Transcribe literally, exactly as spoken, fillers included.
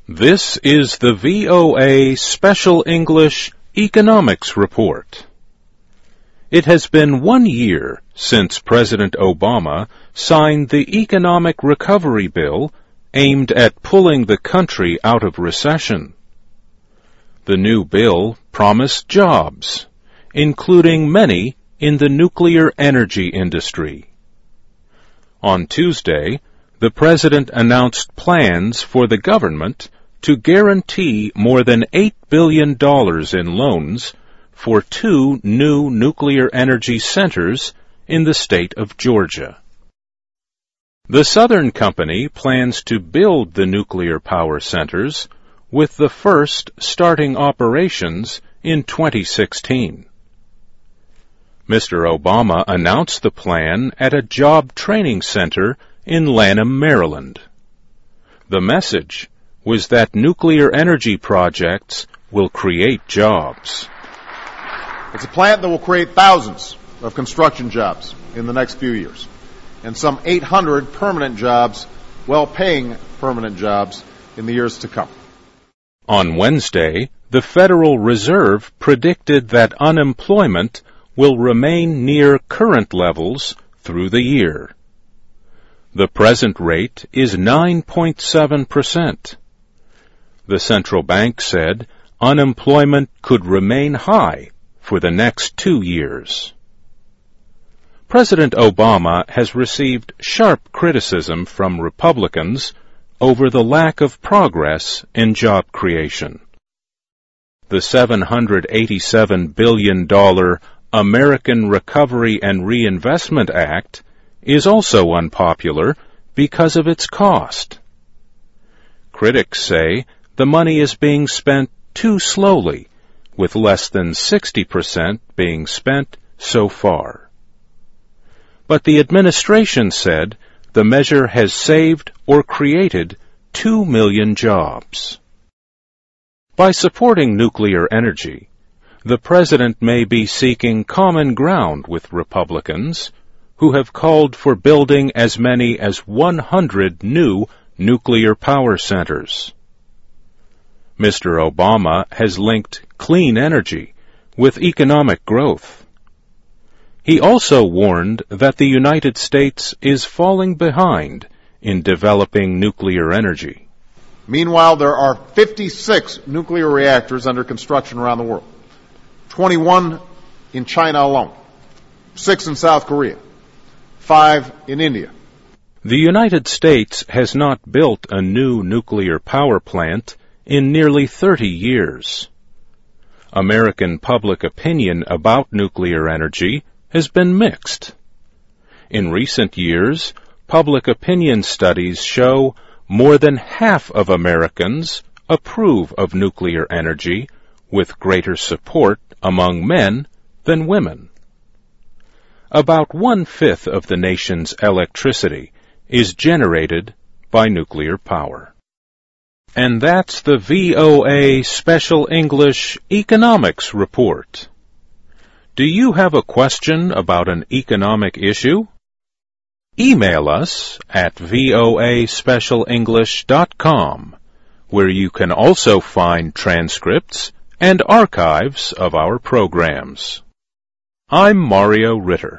This is the V O A Special English Economics Report. It has been one year since President Obama signed the Economic Recovery Bill aimed at pulling the country out of recession. The new bill promised jobs, including many in the nuclear energy industry. On Tuesday, the President announced plans for the government to guarantee more than eight billion dollars in loans for two new nuclear energy centers in the state of Georgia. The Southern Company plans to build the nuclear power centers, with the first starting operations in twenty sixteen. Mister Obama announced the plan at a job training center in Lanham, Maryland. The message was that nuclear energy projects will create jobs. It's a plant that will create thousands of construction jobs in the next few years, and some eight hundred permanent jobs, well-paying permanent jobs, in the years to come. On Wednesday, the Federal Reserve predicted that unemployment will remain near current levels through the year. The present rate is nine point seven percent. The central bank said unemployment could remain high for the next two years. President Obama has received sharp criticism from Republicans over the lack of progress in job creation. The seven hundred eighty-seven billion dollars American Recovery and Reinvestment Act is also unpopular because of its cost. Critics say the money is being spent too slowly, with less than sixty percent being spent so far. But the administration said the measure has saved or created two million jobs. By supporting nuclear energy, the President may be seeking common ground with Republicans, who have called for building as many as one hundred new nuclear power centers. Mister Obama has linked clean energy with economic growth. He also warned that the United States is falling behind in developing nuclear energy. Meanwhile, there are fifty-six nuclear reactors under construction around the world, twenty-one in China alone, six in South Korea, five in India. The United States has not built a new nuclear power plant in nearly thirty years. American public opinion about nuclear energy has been mixed. In recent years, public opinion studies show more than half of Americans approve of nuclear energy, with greater support among men than women. About one-fifth of the nation's electricity is generated by nuclear power. And that's the V O A Special English Economics Report. Do you have a question about an economic issue? Email us at voa special english dot com, where you can also find transcripts and archives of our programs. I'm Mario Ritter.